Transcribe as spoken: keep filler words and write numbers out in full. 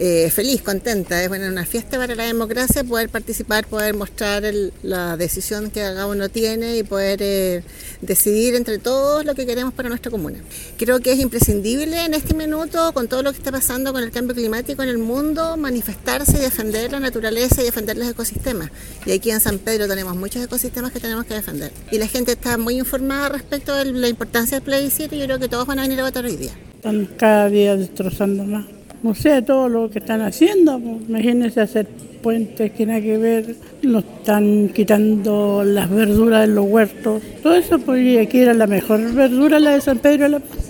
eh, feliz, contenta. Es bueno, una fiesta para la democracia poder participar, poder mostrar el, la decisión que cada uno tiene y poder eh, decidir entre todos lo que queremos para nuestra comuna. Creo que es imprescindible en este minuto, con todo lo que está pasando con el cambio climático en el mundo, manifestarse y defender la naturaleza y defender los ecosistemas. Y aquí en San Pedro tenemos muchos ecosistemas que tenemos que defender. Y la gente está muy informada respecto de la importancia del plebiscito y yo creo que todos van a venir a votar hoy día. Están cada día destrozando más. No sé, todo lo que están haciendo, pues, imagínense hacer puentes que nada que ver, nos están quitando las verduras de los huertos, todo eso, pues aquí era la mejor verdura, la de San Pedro de la Paz.